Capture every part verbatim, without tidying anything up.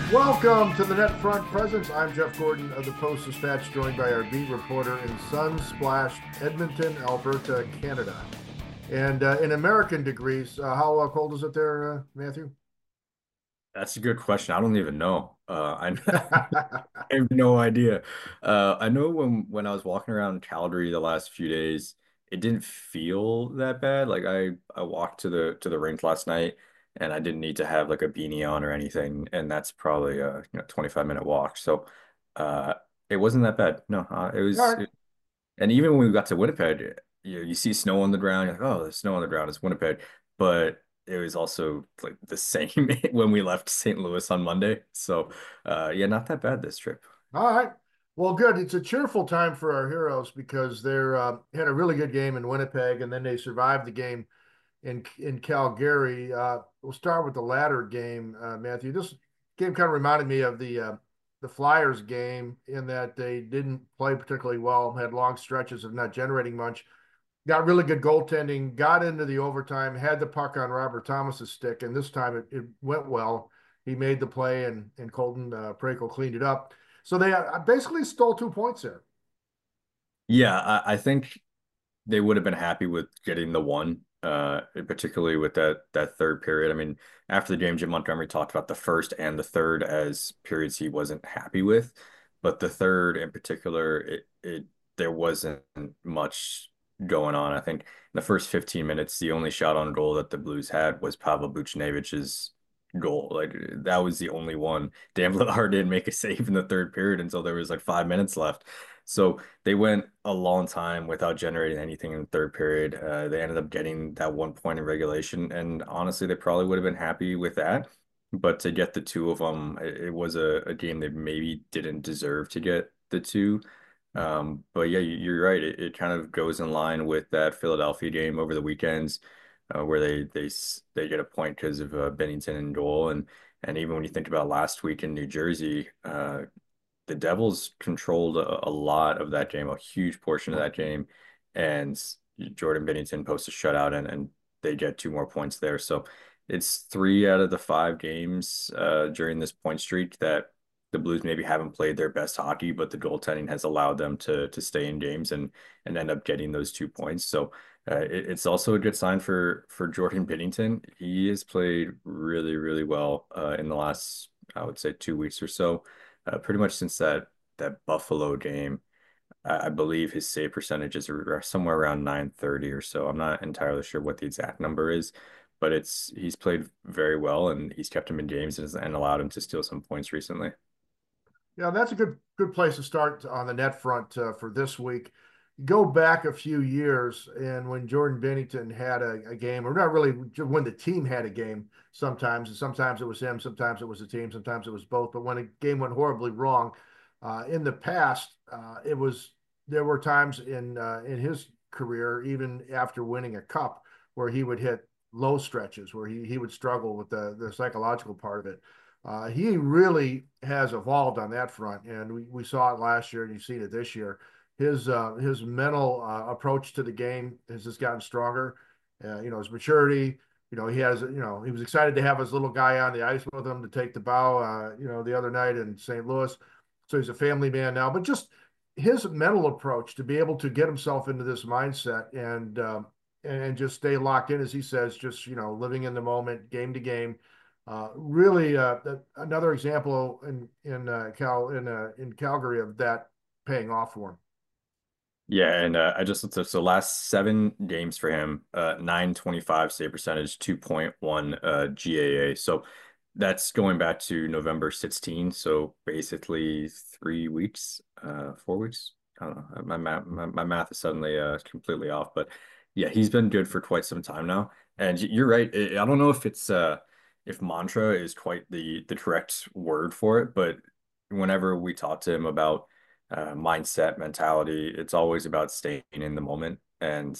Welcome to the Net Front Presence. I'm Jeff Gordon of the Post-Dispatch, joined by our beat reporter in sun-splashed Edmonton, Alberta, Canada. And uh, in American degrees, uh, how uh, cold is it there, uh, Matthew? That's a good question. I don't even know. Uh, I, I have no idea. Uh, I know when when I was walking around Calgary the last few days, it didn't feel that bad. Like I I walked to the to the rink last night, and I didn't need to have like a beanie on or anything, and that's probably a you know twenty-five minute walk. So, uh, it wasn't that bad. No, uh, it All was. right. And even when we got to Winnipeg, you you see snow on the ground, you're like, oh, there's snow on the ground. It's Winnipeg. But it was also like the same when we left Saint Louis on Monday. So, uh, yeah, not that bad this trip. All right. Well, good. It's a cheerful time for our heroes because they're uh, had a really good game in Winnipeg, and then they survived the game in in Calgary. Uh, we'll start with the latter game, uh, Matthew. This game kind of reminded me of the uh, the Flyers game in that they didn't play particularly well, had long stretches of not generating much. Got really good goaltending, got into the overtime, had the puck on Robert Thomas's stick, and this time it, it went well. He made the play, and and Colton uh, Parayko cleaned it up. So they uh, basically stole two points there. Yeah, I, I think they would have been happy with getting the one, uh, particularly with that that third period. I mean, after the game, Jim Montgomery talked about the first and the third as periods he wasn't happy with, but the third in particular, it it there wasn't much going on. I think in the first fifteen minutes, the only shot on goal that the Blues had was Pavel Buchnevic's goal. Like that was the only one. Dan Vladar didn't make a save in the third period until there was like five minutes left. So they went a long time without generating anything in the third period. Uh, they ended up getting that one point in regulation, and honestly, they probably would have been happy with that. But to get the two of them, it, it was a, a game they maybe didn't deserve to get the two. Um, but yeah, you- you're right. It, it kind of goes in line with that Philadelphia game over the weekends, uh, where they they s- they get a point because of uh, Bennington and goal, and and even when you think about last week in New Jersey, uh, the Devils controlled a, a lot of that game, a huge portion of that game, and Jordan Bennington posts a shutout, and and they get two more points there. So it's three out of the five games uh, during this point streak that the Blues maybe haven't played their best hockey, but the goaltending has allowed them to to stay in games and and end up getting those two points. So uh, it, it's also a good sign for for Jordan Bennington. He has played really, really well uh, in the last, I would say, two weeks or so. Uh, pretty much since that that Buffalo game, I, I believe his save percentages are somewhere around nine thirty or so. I'm not entirely sure what the exact number is, but it's he's played very well and he's kept him in games and, and allowed him to steal some points recently. Yeah, that's a good good place to start on the net front uh, for this week. Go back a few years, and when Jordan Bennington had a, a game, or not really when the team had a game, sometimes, and sometimes it was him, sometimes it was the team, sometimes it was both. But when a game went horribly wrong, uh, in the past, uh, it was there were times in uh, in his career, even after winning a cup, where he would hit low stretches, where he he would struggle with the the psychological part of it. Uh, he really has evolved on that front, and we, we saw it last year, and you've seen it this year. His uh, his mental uh, approach to the game has just gotten stronger. Uh, you know, his maturity. You know, he has. You know, he was excited to have his little guy on the ice with him to take the bow. Uh, you know, the other night in Saint Louis. So he's a family man now. But just his mental approach to be able to get himself into this mindset and um, and just stay locked in, as he says, just you know, living in the moment, game to game uh, really, uh, another example in in uh, Cal in uh, in Calgary of that paying off for him. Yeah, and uh, I just looked up so last seven games for him, uh, nine twenty-five save percentage, two point one uh, G A A. So that's going back to November sixteenth. So basically three weeks, uh, four weeks. I don't know. My math, my, my math is suddenly uh, completely off, but yeah, he's been good for quite some time now. And y- you're right. I I don't know if it's uh, if mantra is quite the the correct word for it, but whenever we talk to him about uh, mindset, mentality. It's always about staying in the moment and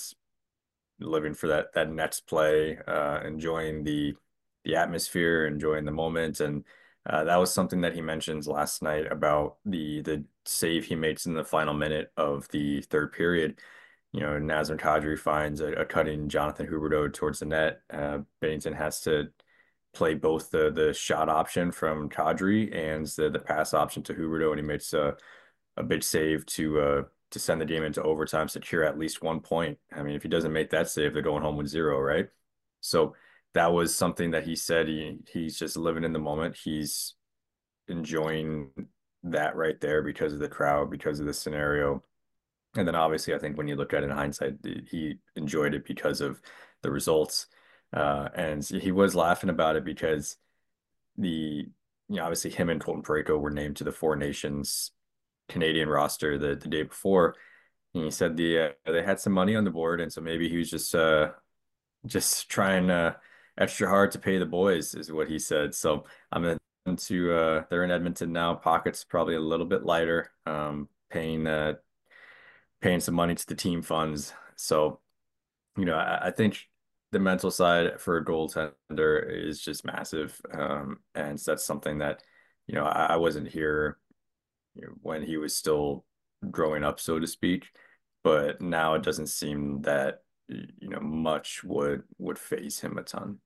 living for that that next play, uh, enjoying the the atmosphere, enjoying the moment, and uh, that was something that he mentions last night about the the save he makes in the final minute of the third period. You know, Nazem Kadri finds a, a cutting Jonathan Huberdeau towards the net. Uh, Bennington has to play both the the shot option from Kadri and the the pass option to Huberto, and he makes a a big save to uh to send the game into overtime, secure at least one point. I mean, if he doesn't make that save, they're going home with zero, right? So that was something that he said he he's just living in the moment. He's enjoying that right there because of the crowd, because of the scenario. And then obviously, I think when you look at it in hindsight, he enjoyed it because of the results. Uh, and he was laughing about it because the, you know, obviously him and Colton Parayko were named to the Four Nations Canadian roster the, the day before. And he said the uh, they had some money on the board, and so maybe he was just uh just trying uh extra hard to pay the boys, is what he said. So I'm gonna to uh they're in Edmonton now. Pockets probably a little bit lighter, um, paying uh paying some money to the team funds. So, you know, I, I think the mental side for a goaltender is just massive. Um, and that's something that, you know, I, I wasn't here, you know, when he was still growing up, so to speak. But now it doesn't seem that, you know, much would would phase him a ton.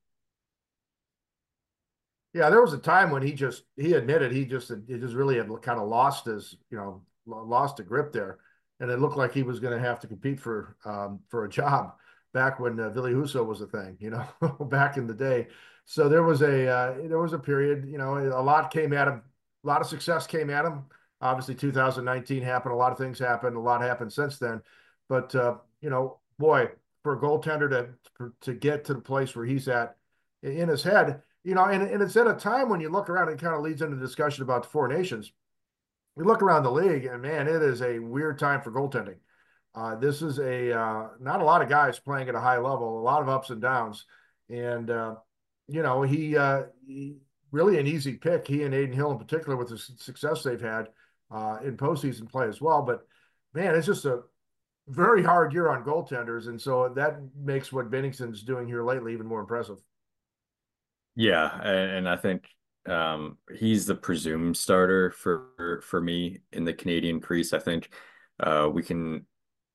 Yeah, there was a time when he just he admitted he just he just really had kind of lost his, you know, lost a grip there, and it looked like he was going to have to compete for um, for a job back when uh, Ville Husso was a thing, you know, back in the day. So there was a uh, there was a period, you know, a lot came at him, a lot of success came at him. Obviously, two thousand nineteen happened, a lot of things happened, a lot happened since then. But uh, you know, boy, for a goaltender to to get to the place where he's at in his head, you know, and, and it's at a time when you look around, and it kind of leads into the discussion about the four nations. We look around the league, and man, it is a weird time for goaltending. Uh, this is a uh, not a lot of guys playing at a high level, a lot of ups and downs, and uh, you know he, uh, he really an easy pick. He and Adin Hill in particular, with the success they've had uh, in postseason play as well. But man, it's just a very hard year on goaltenders, and so that makes what Binnington's doing here lately even more impressive. Yeah, and, and I think um, he's the presumed starter for for me in the Canadian crease. I think uh, we can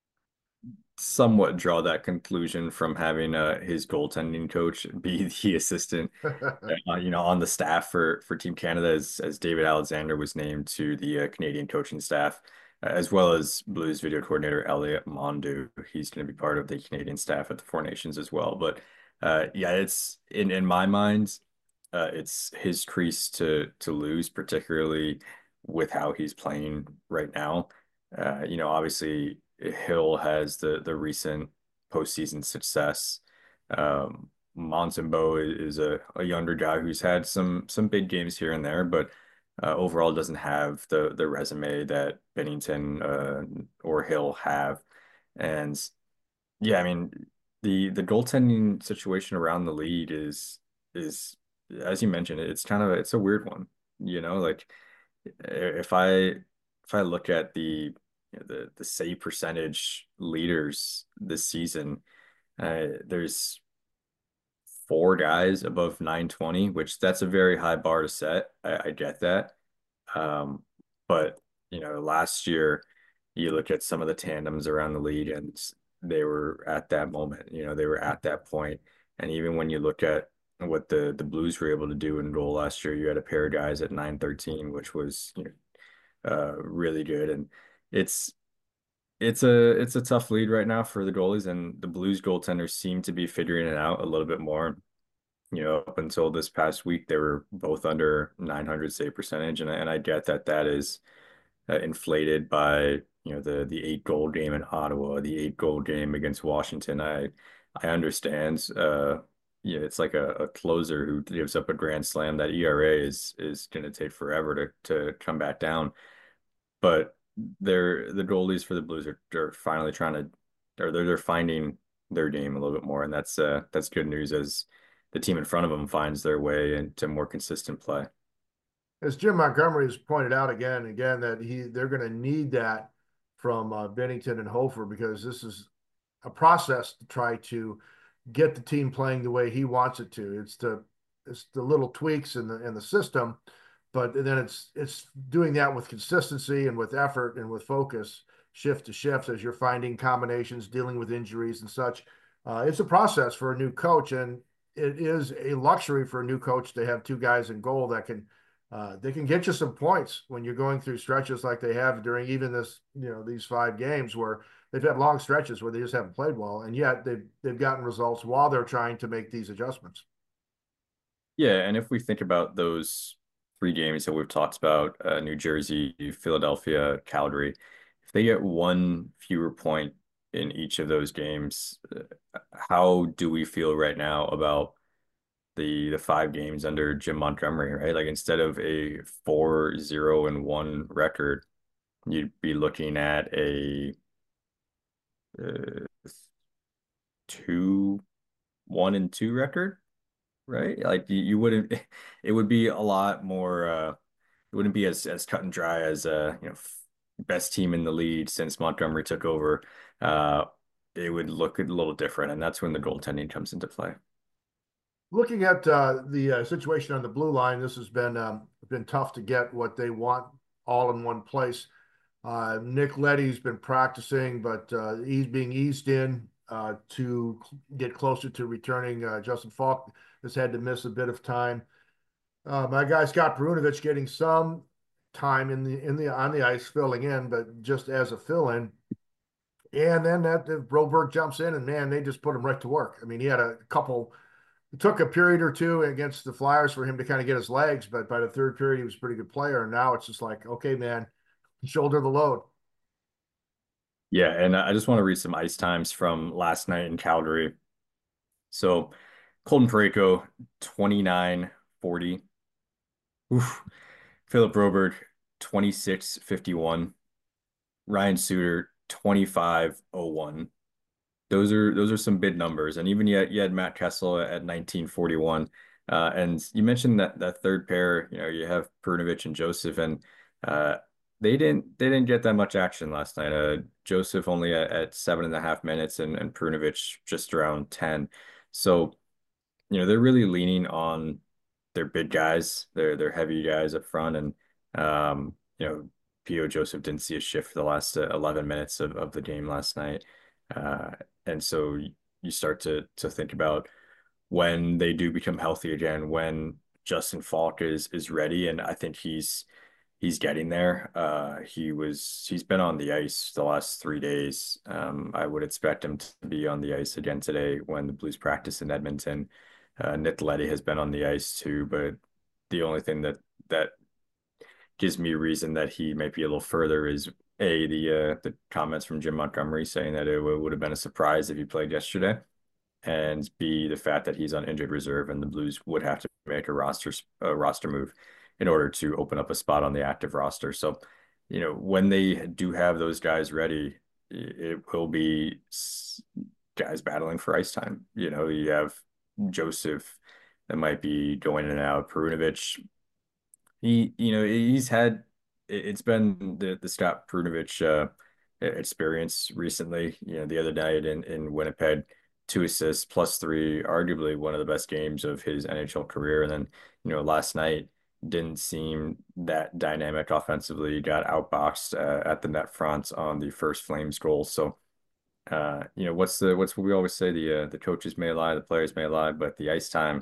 somewhat draw that conclusion from having uh, his goaltending coach be the assistant, uh, you know, on the staff for for Team Canada, as as David Alexander was named to the uh, Canadian coaching staff, uh, as well as Blues video coordinator Elliot Mondu. He's going to be part of the Canadian staff at the Four Nations as well. But uh, yeah, it's in in my mind, uh, it's his crease to to lose, particularly with how he's playing right now. Uh, you know, obviously Hill has the the recent postseason success. Um, Montembeault is a, a younger guy who's had some some big games here and there, but uh, overall doesn't have the the resume that Bennington uh, or Hill have. And yeah, I mean the the goaltending situation around the league is is as you mentioned, it's kind of it's a weird one. You know, like if I if I look at the you know, the the save percentage leaders this season, uh, there's four guys above nine twenty, which that's a very high bar to set. I, I get that. Um, but you know, last year you look at some of the tandems around the league and they were at that moment, you know, they were at that point. And even when you look at what the the Blues were able to do in goal last year, you had a pair of guys at nine thirteen, which was, you know, uh really good. And it's it's a it's a tough lead right now for the goalies, and the Blues goaltenders seem to be figuring it out a little bit more. You know, up until this past week, they were both under nine hundred save percentage, and I, and I get that that is uh, inflated by you know the the eight goal game in Ottawa, the eight goal game against Washington. I I understand. Uh, yeah, it's like a, a closer who gives up a grand slam. That E R A is is going to take forever to to come back down. But they're the goalies for the Blues are, are finally trying to, or they're they're finding their game a little bit more, and that's uh that's good news as the team in front of them finds their way into more consistent play. As Jim Montgomery has pointed out again and again, that he they're going to need that from uh, Binnington and Hofer, because this is a process to try to get the team playing the way he wants it to. It's the it's the little tweaks in the in the system, but then it's it's doing that with consistency and with effort and with focus, shift to shift, as you're finding combinations, dealing with injuries and such. Uh, it's a process for a new coach, and it is a luxury for a new coach to have two guys in goal that can uh, they can get you some points when you're going through stretches like they have during even this, you know, these five games where they've had long stretches where they just haven't played well, and yet they've they've gotten results while they're trying to make these adjustments. Yeah, and if we think about those three games that we've talked about, uh, New Jersey, Philadelphia, Calgary, if they get one fewer point in each of those games, uh, how do we feel right now about the the five games under Jim Montgomery, right? Like instead of a four, zero, and one record, you'd be looking at a uh, two, one and two record, right? Like you, you wouldn't, it would be a lot more, uh, it wouldn't be as as cut and dry as uh, you know, best team in the league since Montgomery took over. Uh, it would look a little different, and that's when the goaltending comes into play. Looking at uh, the uh, situation on the blue line, this has been um, been tough to get what they want all in one place. Uh, Nick Leddy's been practicing, but uh, he's being eased in uh, to get closer to returning. Uh, Justin Falk has had to miss a bit of time. Uh, my guy Scott Perunovich getting some time in the in the on the ice filling in, but just as a fill in. And then that Broberg jumps in, and man, they just put him right to work. I mean, he had a couple. It took a period or two against the Flyers for him to kind of get his legs, but by the third period, he was a pretty good player. And now it's just like, okay, man, shoulder the load. Yeah, and I just want to read some ice times from last night in Calgary. So Colton Parayko, twenty-nine forty. Oof. Philip Broberg, twenty-six fifty-one. Ryan Suter, twenty-five oh one. Those are those are some big numbers. And even yet you had Matt Kessel at nineteen forty-one. Uh, and you mentioned that that third pair, you know, you have Perunovich and Joseph, and uh, they didn't they didn't get that much action last night. Uh, Joseph only at, at seven and a half minutes, and and Perunovich just around ten. So, you know, they're really leaning on their big guys, their their heavy guys up front, and um, you know, P O Joseph didn't see a shift for the last uh, eleven minutes of, of the game last night, uh, and so you start to to think about when they do become healthy again, when Justin Falk is is ready, and I think he's he's getting there. Uh, he was he's been on the ice the last three days. Um, I would expect him to be on the ice again today when the Blues practice in Edmonton. Uh, Nick Leddy has been on the ice too, but the only thing that that gives me a reason that he might be a little further is a the uh, the comments from Jim Montgomery saying that it would have been a surprise if he played yesterday, and B, the fact that he's on injured reserve and the Blues would have to make a roster a roster move in order to open up a spot on the active roster. So, you know, when they do have those guys ready, it will be guys battling for ice time. You know, you have Joseph that might be going in and out. Perunovich, he, you know, he's had it's been the the Scott Perunovich uh, experience recently. You know, the other night in in Winnipeg, two assists plus three, arguably one of the best games of his N H L career. And then, you know, last night didn't seem that dynamic offensively. He got outboxed uh, at the net front on the first Flames goal. So, uh, you know, what's the what's what we always say, the uh, the coaches may lie, the players may lie, but the ice time,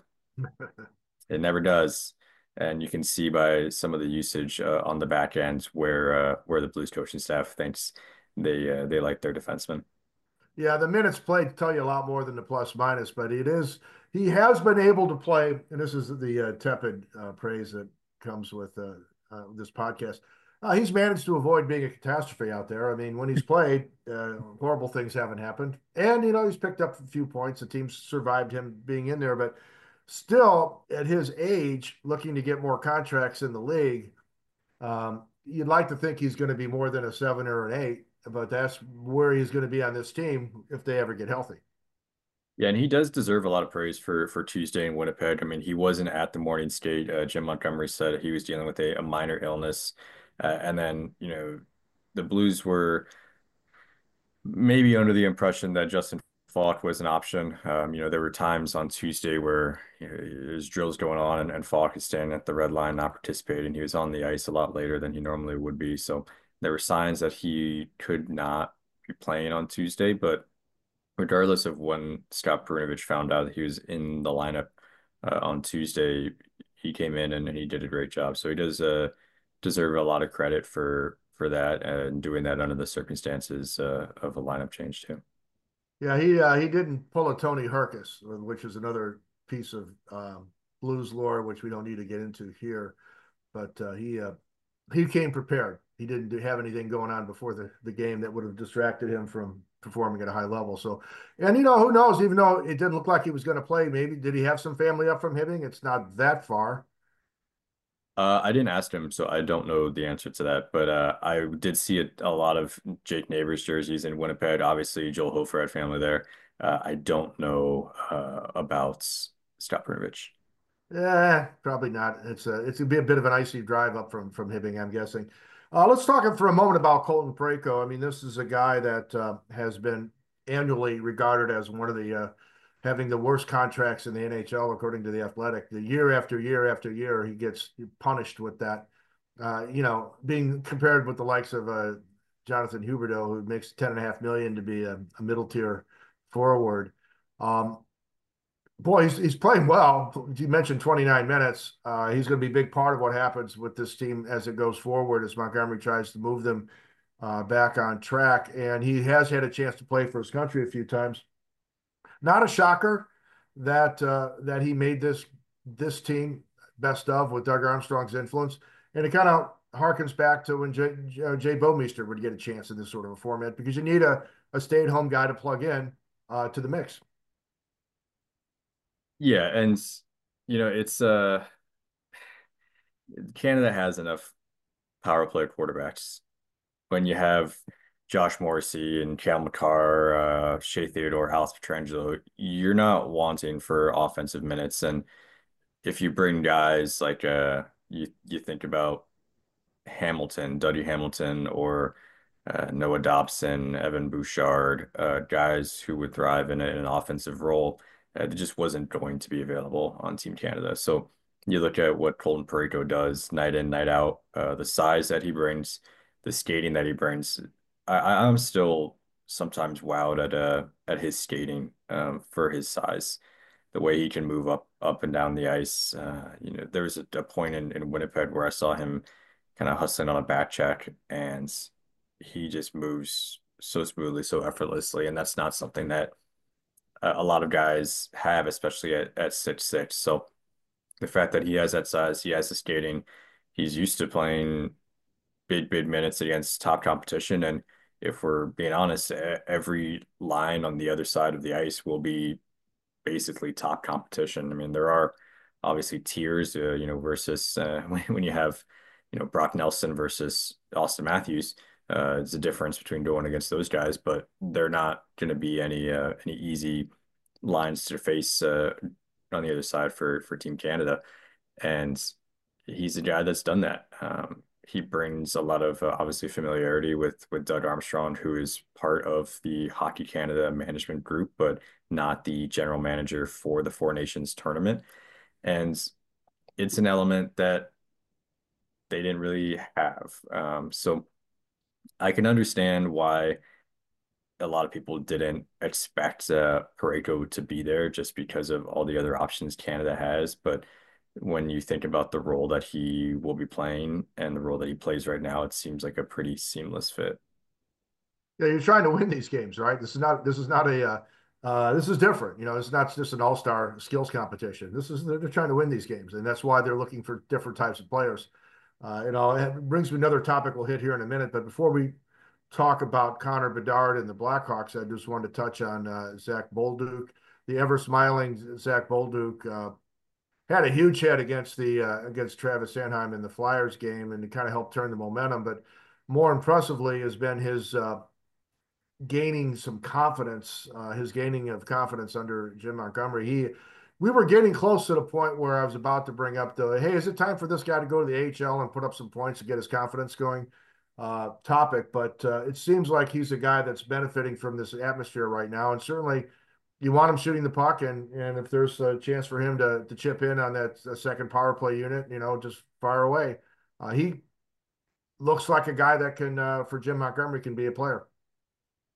it never does. And you can see by some of the usage uh, on the back end where uh, where the Blues coaching staff thinks they uh, they like their defensemen. Yeah, the minutes played tell you a lot more than the plus minus, but it is he has been able to play, and this is the uh, tepid uh, praise that comes with uh, uh, this podcast. Uh, he's managed to avoid being a catastrophe out there. I mean, when he's played, uh, horrible things haven't happened, and you know he's picked up a few points. The team's survived him being in there, but still, at his age, looking to get more contracts in the league, um, you'd like to think he's going to be more than a seven or an eight, but that's where he's going to be on this team if they ever get healthy. Yeah, and he does deserve a lot of praise for for Tuesday in Winnipeg. I mean, he wasn't at the morning skate. Uh, Jim Montgomery said he was dealing with a, a minor illness, uh, and then you know the Blues were maybe under the impression that Justin Falk was an option. Um, you know, there were times on Tuesday where you know, there's drills going on, and, and Falk is standing at the red line not participating. He was on the ice a lot later than he normally would be, so there were signs that he could not be playing on Tuesday, but regardless of when Scott Perunovich found out that he was in the lineup uh, on Tuesday, he came in and, and he did a great job. So he does uh, deserve a lot of credit for for that and doing that under the circumstances uh, of a lineup change too. Yeah, he uh, he didn't pull a Tony Herkus, which is another piece of um, Blues lore, which we don't need to get into here. But uh, he uh, he came prepared. He didn't do, have anything going on before the, the game that would have distracted him from performing at a high level. So, and you know, who knows? Even though it didn't look like he was going to play, maybe did he have some family up from Hibbing? It's not that far. Uh, I didn't ask him, so I don't know the answer to that. But uh, I did see a, a lot of Jake Neighbors jerseys in Winnipeg. Obviously, Joel Hofer had family there. Uh, I don't know uh, about Scott Perunovich. Yeah, probably not. It's a it's gonna be a bit of an icy drive up from from Hibbing, I'm guessing. Uh, let's talk for a moment about Colton Parayko. I mean, this is a guy that uh, has been annually regarded as one of the uh, having the worst contracts in the N H L, according to the Athletic. The year after year after year, he gets punished with that. Uh, you know, being compared with the likes of uh, Jonathan Huberdeau, who makes ten and a half million to be a, a middle tier forward. Um, Boy, he's, he's playing well. You mentioned twenty-nine minutes. Uh, he's going to be a big part of what happens with this team as it goes forward, as Montgomery tries to move them uh, back on track. And he has had a chance to play for his country a few times. Not a shocker that uh, that he made this this team best of with Doug Armstrong's influence. And it kind of harkens back to when Jay, uh, Jay Bouwmeester would get a chance in this sort of a format because you need a, a stay-at-home guy to plug in uh, to the mix. Yeah, and you know, it's uh Canada has enough power play quarterbacks. When you have Josh Morrissey and Cale Makar, uh, Shea Theodore, Alex Pietrangelo, you're not wanting for offensive minutes. And if you bring guys like uh you you think about Hamilton, Duddy Hamilton, or uh, Noah Dobson, Evan Bouchard, uh, guys who would thrive in, a, in an offensive role, uh, that just wasn't going to be available on Team Canada. So you look at what Colton Parayko does night in, night out, uh, the size that he brings, the skating that he brings. I, I'm still sometimes wowed at uh at his skating um, for his size, the way he can move up up and down the ice. Uh, you know, there was a, a point in, in Winnipeg where I saw him kind of hustling on a back check, and he just moves so smoothly, so effortlessly, and that's not something that a, a lot of guys have, especially at at six six. So the fact that he has that size, he has the skating, he's used to playing big big minutes against top competition, and if we're being honest, e- every line on the other side of the ice will be basically top competition. I mean, there are obviously tiers, uh, you know, versus uh, when, when you have, you know, Brock Nelson versus Austin Matthews. Uh, it's a difference between going against those guys, but they're not going to be any uh, any easy lines to face uh, on the other side for for Team Canada. And he's a guy that's done that. Um, he brings a lot of uh, obviously familiarity with with Doug Armstrong, who is part of the Hockey Canada management group, but not the general manager for the Four Nations tournament. And it's an element that they didn't really have. Um, so I can understand why a lot of people didn't expect uh, Parayko to be there just because of all the other options Canada has. But when you think about the role that he will be playing and the role that he plays right now, it seems like a pretty seamless fit. Yeah, you're trying to win these games, right? This is not this is not a uh, uh, this is different. You know, it's not just an all-star skills competition. This is they're, they're trying to win these games, and that's why they're looking for different types of players. Uh, you know, it brings me another topic we'll hit here in a minute. But before we talk about Connor Bedard and the Blackhawks, I just wanted to touch on uh, Zach Bolduc, the ever smiling Zach Bolduc. Uh, had a huge hit against the uh, against Travis Sanheim in the Flyers game, and it kind of helped turn the momentum. But more impressively has been his uh, gaining some confidence, uh, his gaining of confidence under Jim Montgomery. He, we were getting close to the point where I was about to bring up the, hey, is it time for this guy to go to the A H L and put up some points to get his confidence going? Uh, topic, but uh, it seems like he's a guy that's benefiting from this atmosphere right now, and certainly you want him shooting the puck, and and if there's a chance for him to to chip in on that uh, second power play unit, you know, just fire away. Uh, he looks like a guy that can, uh, for Jim Montgomery, can be a player.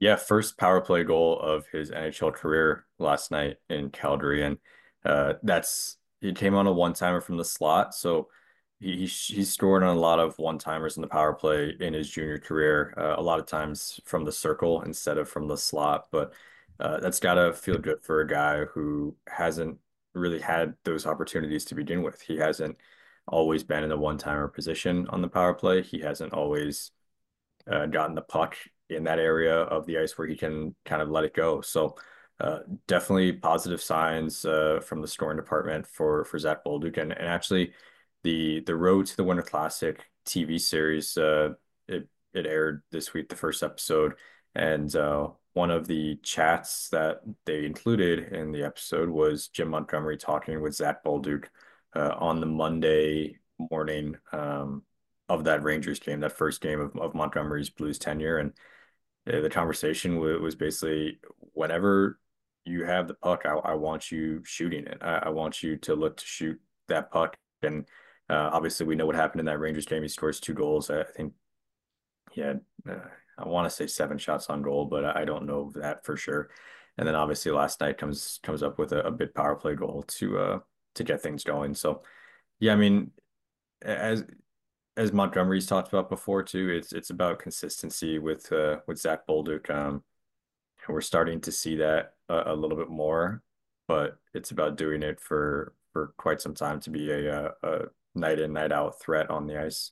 Yeah, first power play goal of his N H L career last night in Calgary, and uh, that's he came on a one timer from the slot, so he he he scored on a lot of one timers in the power play in his junior career, uh, a lot of times from the circle instead of from the slot. But uh, that's gotta feel good for a guy who hasn't really had those opportunities to begin with. He hasn't always been in the one timer position on the power play. He hasn't always uh, gotten the puck in that area of the ice where he can kind of let it go. So uh, definitely positive signs uh, from the scoring department for for Zach Bolduc, and, and actually the the Road to the Winter Classic T V series uh, it it aired this week, the first episode, and uh, one of the chats that they included in the episode was Jim Montgomery talking with Zach Bolduc uh, on the Monday morning. Um, of that Rangers game, that first game of, of Montgomery's Blues tenure. And uh, the conversation w was basically whenever you have the puck, I, I want you shooting it. I, I want you to look to shoot that puck. And uh, obviously, we know what happened in that Rangers game. He scores two goals. I think he had, uh, I want to say seven shots on goal, but I don't know that for sure. And then obviously last night comes comes up with a, a big power play goal to uh to get things going. So yeah, I mean, as as Montgomery's talked about before too, it's it's about consistency with uh with Zach Bolduc. Um, and we're starting to see that a, a little bit more, but it's about doing it for for quite some time to be a, a, a night in, night out threat on the ice.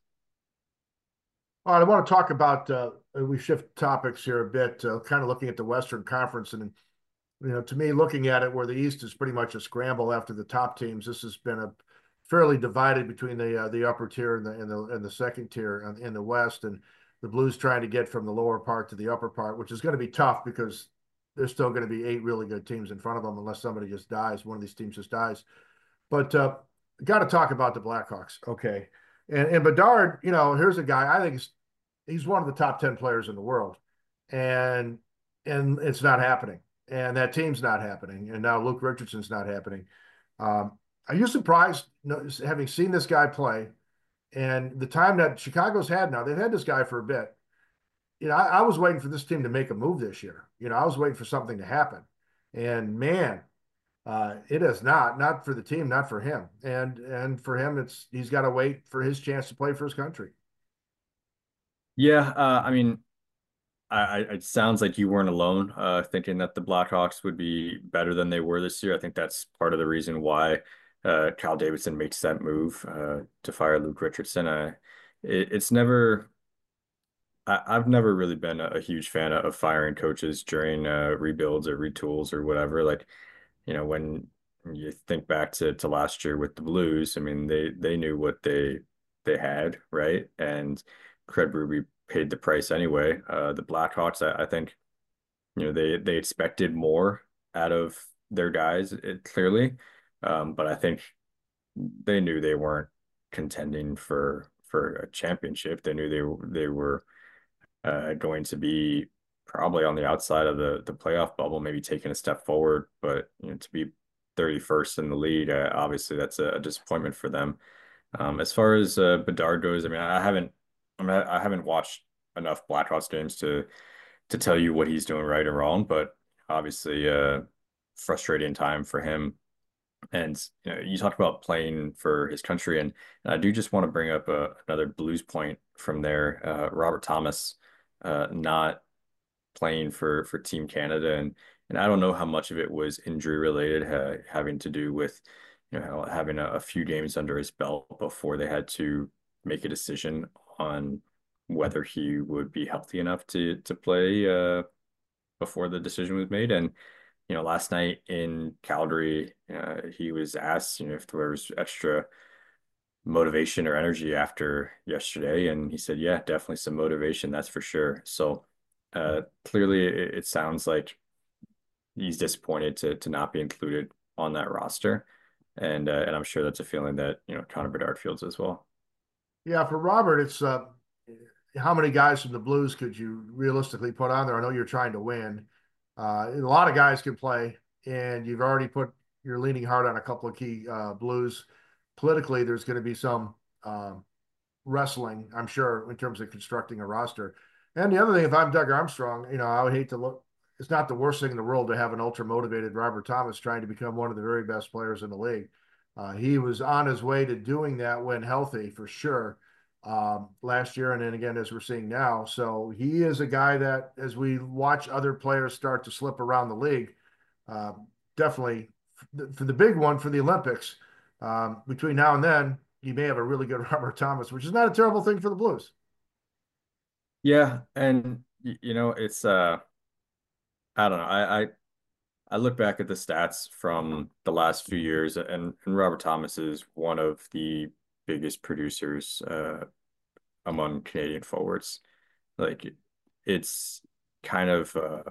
All right, I want to talk about uh, we shift topics here a bit, uh, kind of looking at the Western Conference, and you know, to me, looking at it, where the East is pretty much a scramble after the top teams, this has been a fairly divided between the uh, the upper tier and the and the and the second tier in the West, and the Blues trying to get from the lower part to the upper part, which is going to be tough because there's still going to be eight really good teams in front of them unless somebody just dies. One of these teams just dies. But uh, got to talk about the Blackhawks, okay? And and Bedard, you know, here's a guy I think he's he's one of the top ten players in the world, and and it's not happening, and that team's not happening, and now Luke Richardson's not happening. Um, are you surprised, you know, having seen this guy play and the time that Chicago's had now? They've had this guy for a bit. You know, I, I was waiting for this team to make a move this year. You know, I was waiting for something to happen, and man, uh, it is not not for the team, not for him, and and for him, it's he's got to wait for his chance to play for his country. Yeah, uh, I mean, I, I, it sounds like you weren't alone, uh, thinking that the Blackhawks would be better than they were this year. I think that's part of the reason why uh, Kyle Davidson makes that move uh, to fire Luke Richardson. Uh, it, it's never I, I've never really been a, a huge fan of, of firing coaches during uh, rebuilds or retools or whatever. Like, you know, when you think back to, to last year with the Blues, I mean, they they knew what they they had, right? And Craig Berube paid the price anyway. Uh, the Blackhawks, I, I think, you know, they they expected more out of their guys, it, clearly, um, but I think they knew they weren't contending for for a championship. They knew they they were uh, going to be probably on the outside of the the playoff bubble, maybe taking a step forward. But you know, to be thirty-first in the league, uh, obviously that's a, a disappointment for them. Um, as far as uh, Bedard goes, I mean, I haven't, I mean, I haven't watched enough Blackhawks games to to tell you what he's doing right or wrong, but obviously, uh, frustrating time for him. And you know, you talked about playing for his country, and, and I do just want to bring up uh, another Blues point from there. Uh, Robert Thomas, uh, not playing for for Team Canada, and and I don't know how much of it was injury related, ha having to do with you know having a, a few games under his belt before they had to make a decision on whether he would be healthy enough to to play uh, before the decision was made. And you know, last night in Calgary, uh, he was asked, you know, if there was extra motivation or energy after yesterday, and he said, "Yeah, definitely some motivation, that's for sure." So, uh, clearly, it, it sounds like he's disappointed to to not be included on that roster, and uh, and I'm sure that's a feeling that you know Connor Bedard feels as well. Yeah, for Robert, it's uh, how many guys from the Blues could you realistically put on there? I know you're trying to win. Uh, a lot of guys can play, and you've already put you're leaning hard on a couple of key uh, Blues. Politically, there's going to be some um, wrestling, I'm sure, in terms of constructing a roster. And the other thing, if I'm Doug Armstrong, you know, I would hate to look. It's not the worst thing in the world to have an ultra motivated Robert Thomas trying to become one of the very best players in the league. Uh, he was on his way to doing that when healthy, for sure, um, last year, and then again as we're seeing now. So he is a guy that, as we watch other players start to slip around the league, uh, definitely for the big one for the Olympics. Um, between now and then, you may have a really good Robert Thomas, which is not a terrible thing for the Blues. Yeah, and you know, it's uh I don't know. I, I I look back at the stats from the last few years, and, and Robert Thomas is one of the biggest producers uh, among Canadian forwards. Like it's kind of uh,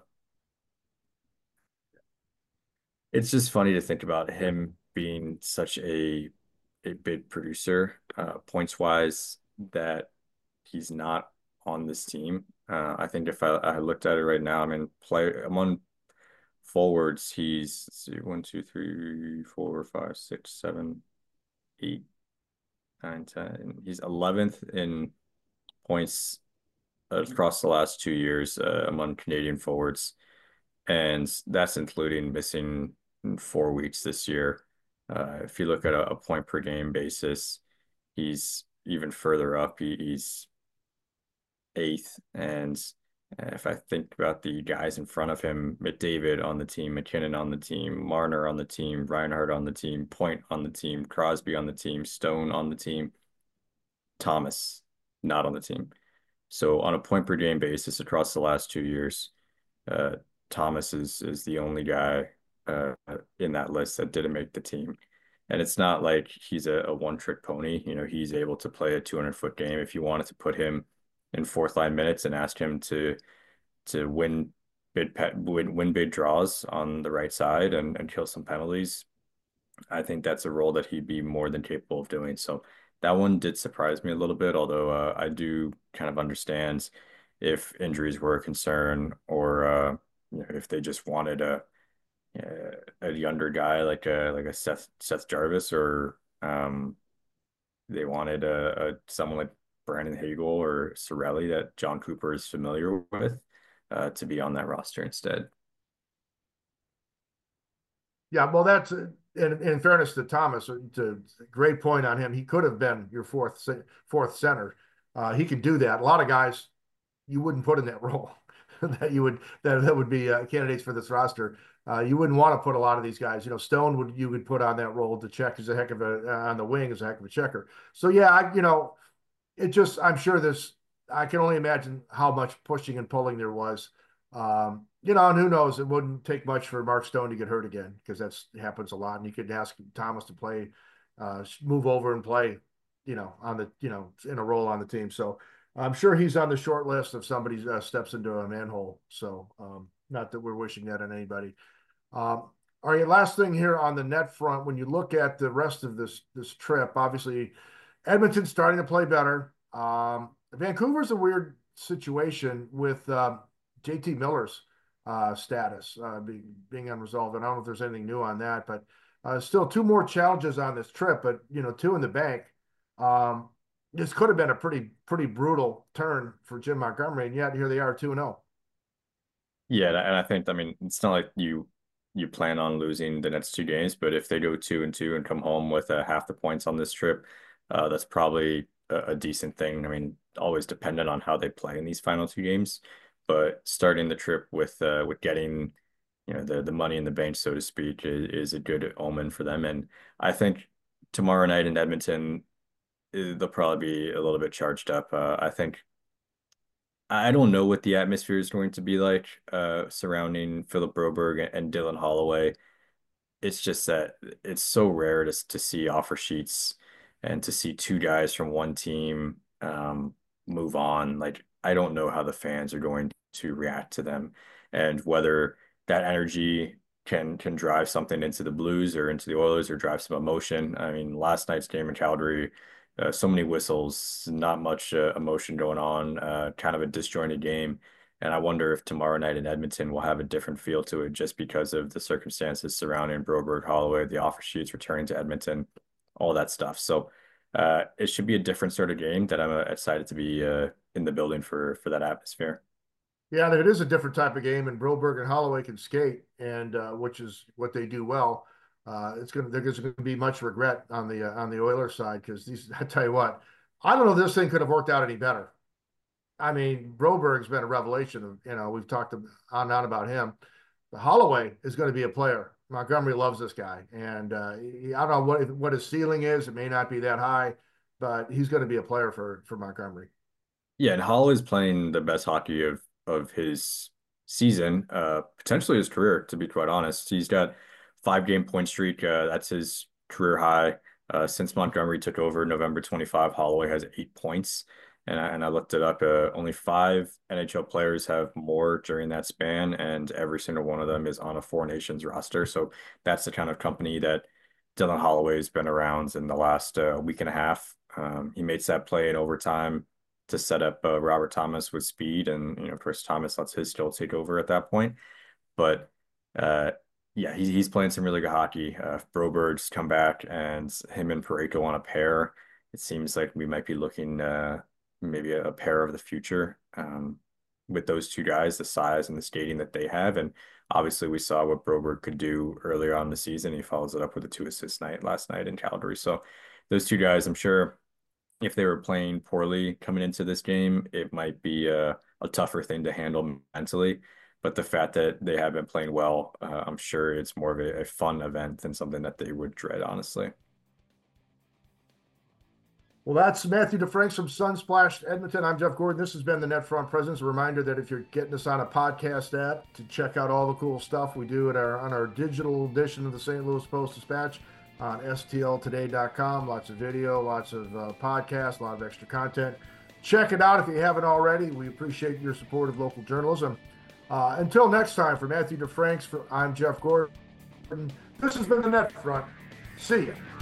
it's just funny to think about him being such a a big producer, uh, points wise, that he's not on this team. Uh, I think if I, I looked at it right now, I mean, play among forwards, he's let's see, one, two, three, four, five, six, seven, eight, nine, ten. He's eleventh in points across the last two years uh, among Canadian forwards, and that's including missing four weeks this year. Uh, if you look at a, a point per game basis, he's even further up. He, he's eighth, and if I think about the guys in front of him, McDavid on the team, McKinnon on the team, Marner on the team, Reinhart on the team, Point on the team, Crosby on the team, Stone on the team, Thomas not on the team. So on a point per game basis across the last two years, uh, Thomas is is the only guy uh, in that list that didn't make the team. And it's not like he's a, a one trick pony. You know, he's able to play a two hundred foot game. If you wanted to put him in fourth line minutes and ask him to to win bid pet win, win big draws on the right side and, and kill some penalties, I think that's a role that he'd be more than capable of doing. So that one did surprise me a little bit, although uh, I do kind of understand if injuries were a concern or uh, you know, if they just wanted a a younger guy like a like a Seth Seth Jarvis or um, they wanted a, a someone like Brandon Hagel or Sorelli that John Cooper is familiar with uh, to be on that roster instead. Yeah, well, that's in, in fairness to Thomas, it's a great point on him. He could have been your fourth fourth center. Uh, he could do that. A lot of guys you wouldn't put in that role that you would that that would be uh, candidates for this roster. Uh, you wouldn't want to put a lot of these guys. You know, Stone would you would put on that role to check is a heck of a uh, on the wing is a heck of a checker. So yeah, I, you know, it just I'm sure this I can only imagine how much pushing and pulling there was. Um, you know, and who knows? It wouldn't take much for Mark Stone to get hurt again because that's happens a lot. And you could ask Thomas to play, uh, move over and play, you know, on the you know in a role on the team. So I'm sure he's on the short list if somebody uh, steps into a manhole. So um, not that we're wishing that on anybody. Um, all right, last thing here on the net front, when you look at the rest of this this trip, obviously Edmonton's starting to play better. Um, Vancouver's a weird situation with uh, J T Miller's uh, status uh, being, being unresolved. And I don't know if there's anything new on that, but uh, still two more challenges on this trip, but you know, two in the bank. Um, this could have been a pretty pretty brutal turn for Jim Montgomery, and yet here they are, two and zero. Yeah, and I think I mean it's not like you you plan on losing the next two games, but if they go two and two and come home with uh, half the points on this trip, uh, that's probably a, a decent thing. I mean, always dependent on how they play in these final two games, but starting the trip with uh, with getting you know the the money in the bank, so to speak, is, is a good omen for them. And I think tomorrow night in Edmonton, eh, they'll probably be a little bit charged up. Uh, I think I don't know what the atmosphere is going to be like uh, surrounding Philip Broberg and Dylan Holloway. It's just that it's so rare to to see offer sheets and to see two guys from one team um, move on. Like I don't know how the fans are going to react to them and whether that energy can can drive something into the Blues or into the Oilers or drive some emotion. I mean, last night's game in Calgary, uh, so many whistles, not much uh, emotion going on, uh, kind of a disjointed game. And I wonder if tomorrow night in Edmonton will have a different feel to it just because of the circumstances surrounding Broberg, Holloway, the offer sheets returning to Edmonton, all that stuff. So uh, it should be a different sort of game that I'm uh, excited to be uh, in the building for for that atmosphere. Yeah, it is a different type of game, and Broberg and Holloway can skate, and uh, which is what they do well. Uh, it's gonna there's going to be much regret on the uh, on the Oilers side because these. I tell you what, I don't know if this thing could have worked out any better. I mean, Broberg's been a revelation. You know, we've talked on and on about him. But Holloway is going to be a player. Montgomery loves this guy, and uh, he, I don't know what what his ceiling is. It may not be that high, but he's going to be a player for for Montgomery. Yeah, and Hall is playing the best hockey of of his season, uh, potentially his career, to be quite honest. He's got five game point streak. Uh, that's his career high. Uh, since Montgomery took over November twenty-fifth, Holloway has eight points. And I, and I looked it up. Uh, only five N H L players have more during that span, and every single one of them is on a Four Nations roster. So that's the kind of company that Dylan Holloway's been around in the last uh, week and a half. Um, he made that play in overtime to set up uh, Robert Thomas with speed, and you know Chris Thomas lets his skill take over at that point. But uh, yeah, he's he's playing some really good hockey. Uh, Broberg's come back, and him and Parayko on a pair. It seems like we might be looking uh, maybe a, a pair of the future um, with those two guys, the size and the skating that they have, and obviously we saw what Broberg could do earlier on in the season. He follows it up with a two assist night last night in Calgary. So those two guys, I'm sure if they were playing poorly coming into this game, it might be a, a tougher thing to handle mentally. But the fact that they have been playing well, uh, I'm sure it's more of a, a fun event than something that they would dread, honestly. Well, that's Matthew DeFranks from Sunsplash Edmonton. I'm Jeff Gordon. This has been the NetFront Presence. A reminder that if you're getting us on a podcast app, to check out all the cool stuff we do at our on our digital edition of the Saint Louis Post-Dispatch on S T L today dot com. Lots of video, lots of uh, podcasts, a lot of extra content. Check it out if you haven't already. We appreciate your support of local journalism. Uh, until next time, for Matthew DeFranks, for, I'm Jeff Gordon. This has been the NetFront. See you.